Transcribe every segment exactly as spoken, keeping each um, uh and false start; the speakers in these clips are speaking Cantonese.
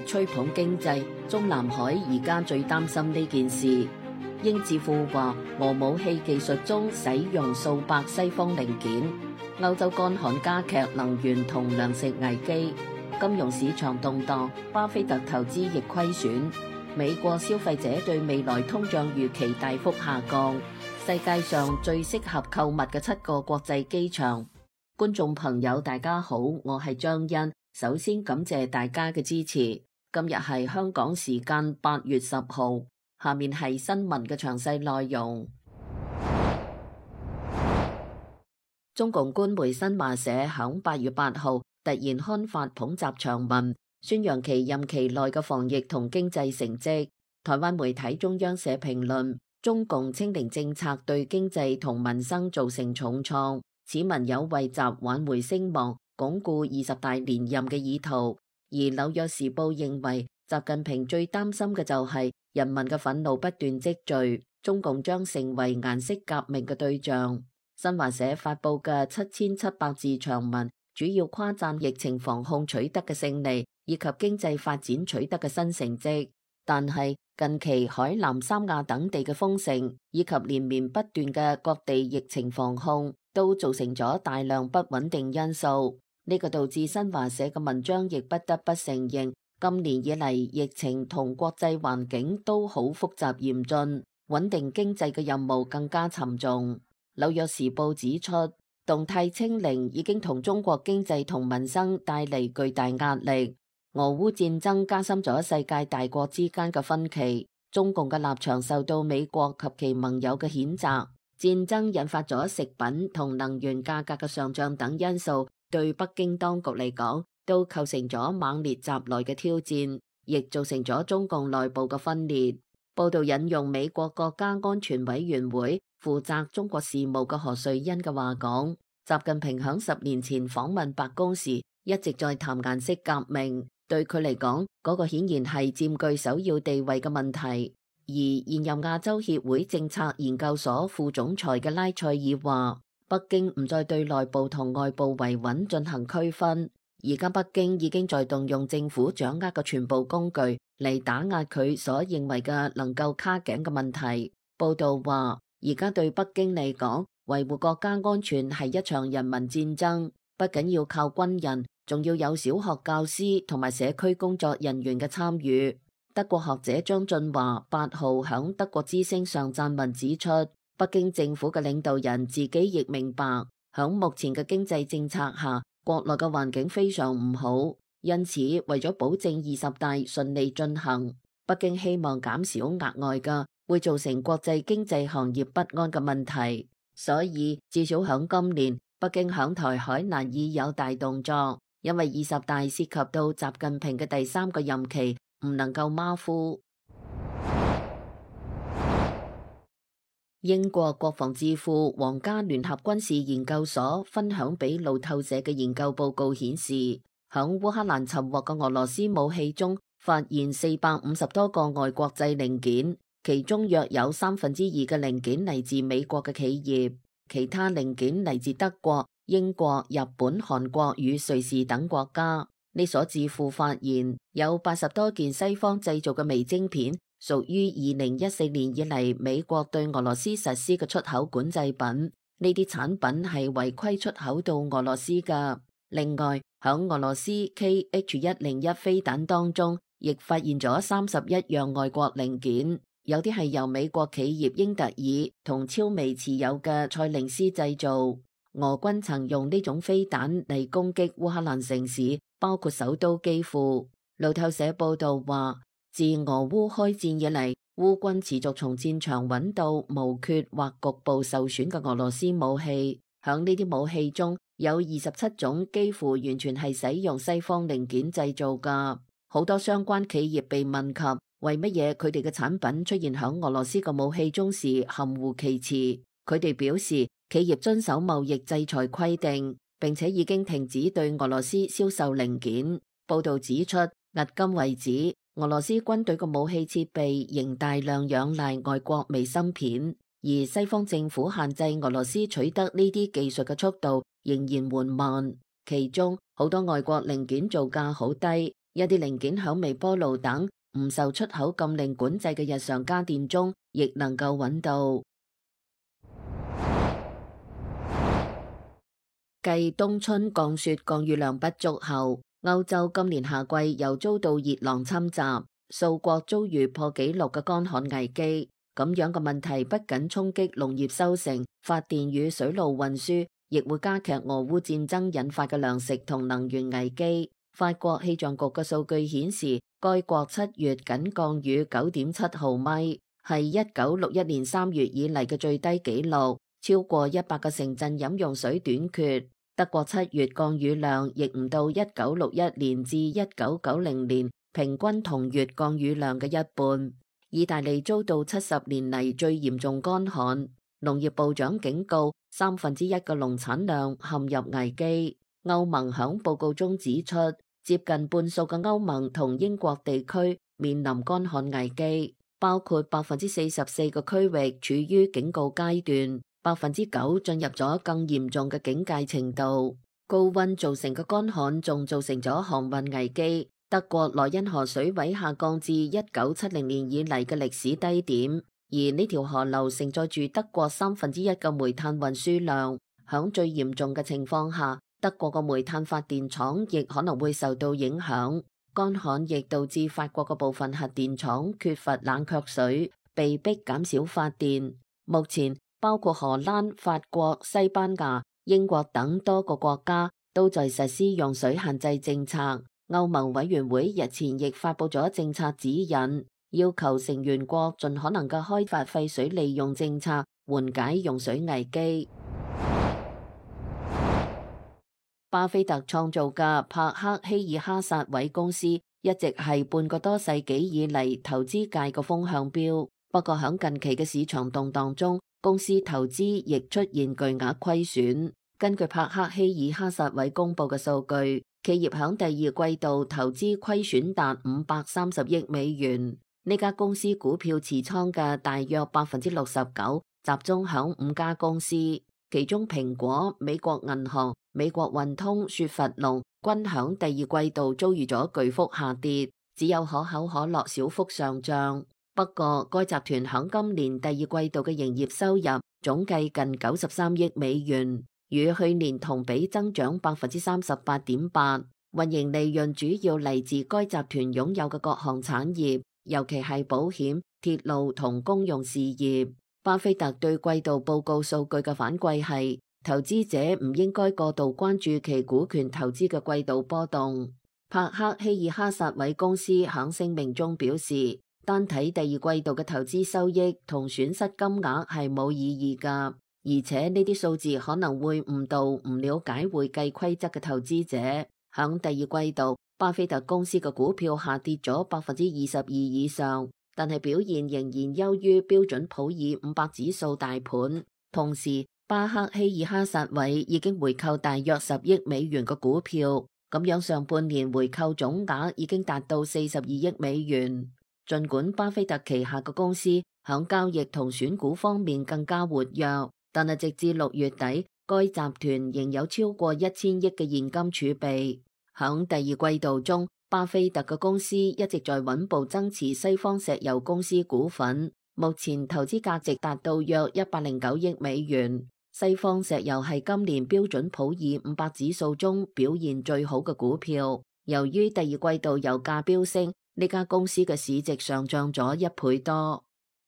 吹捧經濟，中南海而家最擔心呢件事。英智庫話，俄武器技術中使用數百西方零件。歐洲乾旱加劇能源同糧食危機，金融市場動盪，巴菲特投資亦虧損。美國消費者對未來通脹預期大幅下降。世界上最適合購物嘅七個國際機場。觀眾朋友大家好，我係張欣。首先感謝大家嘅支持。今日係香港時間八月十號，下面係新聞嘅詳細內容。中共官媒新華社響八月八號突然刊發捧習長文，宣揚其任期內嘅防疫同經濟成績。台灣媒體中央社評論，中共清零政策對經濟同民生造成重創，此文有為習挽回聲望、鞏固二十大連任嘅意圖。而紐約時報認為，習近平最擔心嘅就係人民嘅憤怒不斷積聚，中共將成為顏色革命嘅對象。新華社發佈嘅七千七百字長文，主要誇讚疫情防控取得嘅勝利，以及經濟發展取得嘅新成績。但係近期海南、三亞等地嘅封城，以及連綿不斷嘅各地疫情防控，都造成咗大量不穩定因素。呢個導致新華社嘅文章亦不得不承認，今年以嚟疫情同國際環境都好複雜嚴峻，穩定經濟嘅任務更加沉重。紐約時報指出，動態清零已經同中國經濟同民生帶嚟巨大壓力。俄烏戰爭加深咗世界大國之間嘅分歧，中共嘅立場受到美國及其盟友嘅譴責。戰爭引發咗食品同能源價格嘅上漲等因素，對北京當局嚟講，都構成咗猛烈襲來嘅挑戰，亦造成咗中共內部嘅分裂。報道引用美國國家安全委員會負責中國事務嘅何瑞恩嘅話講，習近平響十年前訪問白宮時，一直在談顏色革命，對佢嚟講，嗰個顯然係佔據首要地位嘅問題。而現任亞洲協會政策研究所副總裁嘅拉塞爾話，北京唔再對內部同外部維穩進行區分，而家北京已經在動用政府掌握嘅全部工具嚟打壓佢所認為嘅能夠卡頸嘅問題。報道話，而家對北京嚟講，維護國家安全係一場人民戰爭，不僅要靠軍人，仲要有小學教師同埋社區工作人員嘅參與。德國學者張俊華八號響德國之聲上撰文指出，北京政府嘅領導人自己亦明白，響目前嘅經濟政策下，國內嘅環境非常唔好，因此為咗保證二十大順利進行，北京希望減少額外嘅會造成國際經濟行業不安嘅問題。所以至少響今年，北京響台海難以有大動作，因為二十大涉及到習近平嘅第三個任期，唔能夠馬虎。英國國防智庫皇家聯合軍事研究所分享俾路透社嘅研究報告顯示，響烏克蘭尋獲嘅俄羅斯武器中，發現四百五十多個外國製零件，其中約有三分之二嘅零件嚟自美國嘅企業，其他零件嚟自德國、英國、日本、韓國與瑞士等國家。呢所智庫發現有八十多件西方製造嘅微晶片，屬於二零一四年以嚟美國對俄羅斯實施嘅出口管制品。呢啲產品係違規出口到俄羅斯㗎。另外，響俄羅斯 K H 一零一飛彈當中，亦發現咗三十一樣外國零件，有啲係由美國企業英特爾同超微持有嘅賽靈思製造。俄軍曾用呢種飛彈嚟攻擊烏克蘭城市，包括首都基輔。路透社報道話，自俄烏開戰以嚟，烏軍持續從戰場揾到無缺或局部受損嘅俄羅斯武器。響呢啲武器中有二十七種幾乎完全係使用西方零件製造㗎。好多相關企業被問及為乜嘢佢哋嘅產品出現響俄羅斯嘅武器中時含糊其辭，佢哋表示企業遵守貿易制裁規定，並且已經停止對俄羅斯銷售零件。報道指出，迄今為止，俄羅斯軍隊嘅武器設備仍大量仰賴外國微芯片，而西方政府限制俄羅斯取得呢啲技術嘅速度仍然緩慢。其中好多外國零件造價好低， 一啲零件響微波爐等唔受出口禁令管制嘅日常家電中，亦能夠揾到。繼冬春降雪降雨量不足後，歐洲今年夏季又遭到熱浪侵襲，數國遭遇破紀錄嘅乾旱危機。咁樣嘅問題不僅衝擊農業收成、發電與水路運輸，亦會加劇俄烏戰爭引發嘅糧食同能源危機。法國氣象局嘅數據顯示，該國七月僅降雨九點七毫米，係一九六一年三月以嚟嘅最低紀錄，超過一百個城鎮飲用水短缺。德國七月降雨量亦唔到一九六一年至一九九零年平均同月降雨量嘅一半。意大利遭到七十年嚟最嚴重乾旱，農業部長警告三分之一嘅農產量陷入危機。歐盟響報告中指出，接近半數嘅歐盟同英國地區面臨乾旱危機，包括百分之四十四個區域處於警告階段，百分之九進入咗更嚴重嘅警戒程度。高溫造成嘅乾旱仲造成咗航運危機。德國萊茵河水位下降至一九七零年以嚟嘅歷史低點，而呢條河流承載住德國三分之一嘅煤炭運輸量。響最嚴重嘅情況下，德國嘅煤炭發電廠亦可能會受到影響。乾旱亦導致法國嘅部分核電廠缺乏冷卻水，被迫減少發電。目前，包括荷蘭、法國、西班牙、英國等多個國家都在實施用水限制政策。歐盟委員會日前亦發布咗政策指引，要求成員國盡可能嘅開發廢水利用政策，緩解用水危機。巴菲特創造嘅帕克希爾哈薩韋公司一直係半個多世紀以嚟投資界嘅風向標，不過響近期嘅市場動盪中，公司投資亦出現巨額虧損。根據帕克希爾哈薩韋公布嘅數據，企業響第二季度投資虧損達五百三十億美元。呢家公司股票持倉嘅大約百分之六十九集中響五家公司，其中蘋果、美國銀行、美國運通、雪佛龍均響第二季度遭遇咗巨幅下跌，只有可口可樂小幅上漲。不過，該集團響今年第二季度嘅營業收入總計近九十三億美元，與去年同比增長百分之三十八點八。運營利潤主要嚟自該集團擁有嘅各項產業，尤其係保險、鐵路同公用事業。巴菲特對季度報告數據嘅反饋係，投資者唔應該過度關注其股權投資嘅季度波動。帕克希爾哈薩韋公司響聲明中表示，單睇第二季度嘅投資收益同損失金額係冇意義㗎，而且呢啲數字可能會誤導唔了解會計規則嘅投資者。響第二季度，巴菲特公司嘅股票下跌咗百分之二十二以上，但係表現仍然優於標準普爾五百指數大盤。同時，巴克希爾哈薩韋已經回購大約十億美元嘅股票，咁樣上半年回購總額已經達到四十二億美元。儘管巴菲特旗下嘅公司響交易同選股方面更加活躍，但係直至六月底，該集團仍有超過一千億嘅現金儲備。響第二季度中，巴菲特嘅公司一直在穩步增持西方石油公司股份，目前投資價值達到約一百零九億美元。西方石油係今年標準普爾五百指數中表現最好嘅股票。由於第二季度油價飆升，呢家公司嘅市值上漲咗一倍多。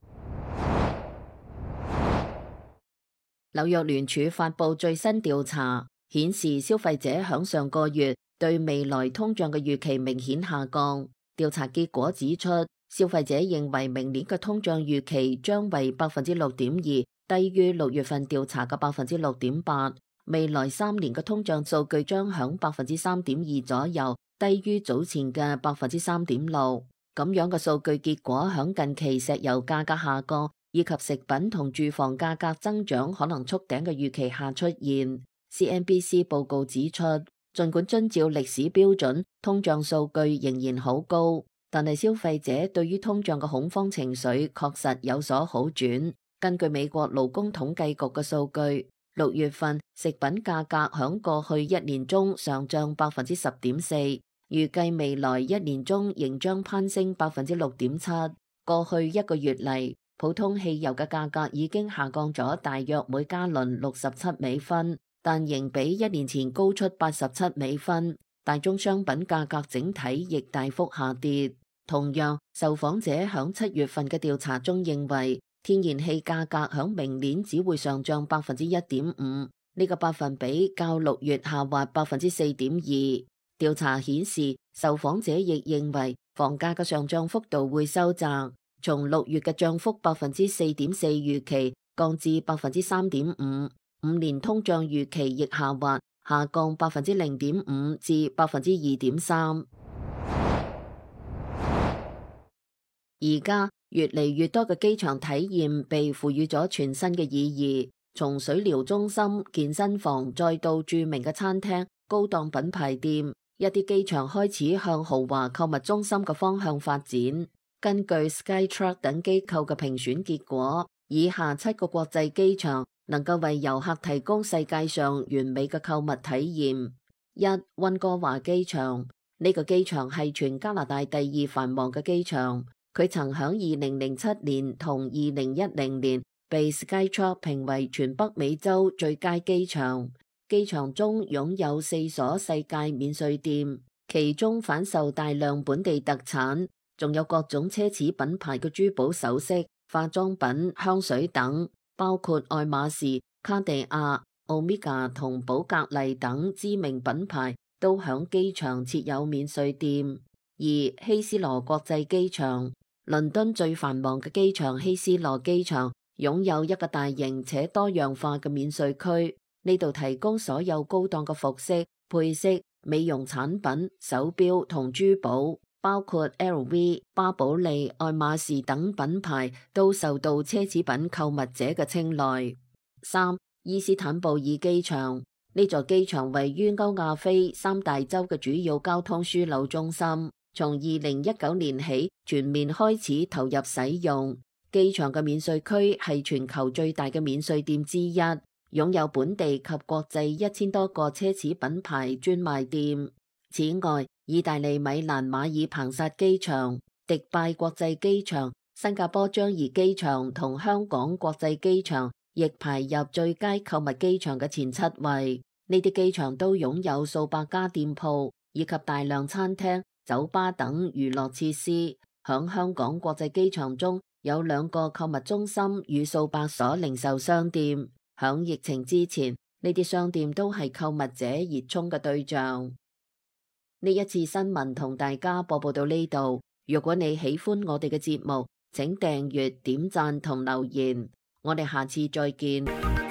紐約聯儲發布最新調查，顯示消費者響上個月對未來通脹嘅預期明顯下降。調查結果指出，消費者認為明年嘅通脹預期將為百分之六點二，低於六月份調查嘅百分之六點八。未來三年嘅通脹數據將響百分之三點二左右，低於早前嘅百分之三點六。咁樣嘅數據結果響近期石油價格下降以及食品同住房價格增長可能觸頂嘅預期下出現。C N B C 報告指出，儘管遵照歷史標準，通脹數據仍然好高，但係消費者對於通脹嘅恐慌情緒確實有所好轉。根據美國勞工統計局嘅數據，六月份食品價格響過去一年中上漲百分之十點四， 預計未來一年中仍將攀升百分之六點七。過去一個月嚟，普通汽油嘅價格已經下降咗大約每加侖六十七美分，但仍比一年前高出八十七美分。大宗商品價格整體亦大幅下跌。同樣，受訪者響七月份嘅調查中認為，天然氣價格響明年只會上漲百分之一點五，呢個百分比較六月下滑百分之四點二。調查顯示，受訪者亦認為房價嘅上漲幅度會收窄，從六月嘅漲幅百分之四點四預期降至百分之三點五，五年通脹預期亦下滑，下降百分之零點五至百分之二點三。而家越嚟越多嘅機場體驗被賦予咗全新嘅意義，從水療中心、健身房，再到著名嘅餐廳、高檔品牌店，一啲機場開始向豪華購物中心嘅方向發展。根據 Skytrax 等機構嘅評選結果，以下七個國際機場能夠為遊客提供世界上完美嘅購物體驗。一、溫哥華機場，呢個機場係全加拿大第二繁忙嘅機場。佢曾響二零零七年同二零一零年被 Skytrax 評為全北美洲最佳機場。機場中擁有四所世界免稅店，其中販售大量本地特產，仲有各種奢侈品牌嘅珠寶首飾、化妝品、香水等，包括愛馬仕、卡地亞、Omega 同寶格麗等知名品牌都響機場設有免稅店。二、希斯羅國際機場，倫敦最繁忙嘅機場希斯羅機場擁有一個大型且多樣化嘅免稅區，呢度提供所有高檔嘅服飾、配飾、美容產品、手錶同珠寶，包括 L V、巴寶莉、愛馬仕等品牌都受到奢侈品購物者嘅青睞。三、伊斯坦布爾機場，呢座機場位於歐亞非三大洲嘅主要交通樞紐中心。從二零一九年起全面開始投入使用。機場嘅免稅區係全球最大嘅免稅店之一，擁有本地及國際一千多個奢侈品牌專賣店。此外，意大利米蘭馬爾彭薩機場、迪拜國際機場、新加坡樟宜機場同香港國際機場亦排入最佳購物機場嘅前七位。呢啲機場都擁有數百家店鋪以及大量餐廳、酒吧等娛樂設施。響香港國際機場中有兩個購物中心與數百所零售商店。響疫情之前，呢啲商店都係購物者熱衷嘅對象。呢一次新聞同大家播報到呢度。如果你喜歡我哋嘅節目，請訂閱、點讚同留言。我哋下次再見。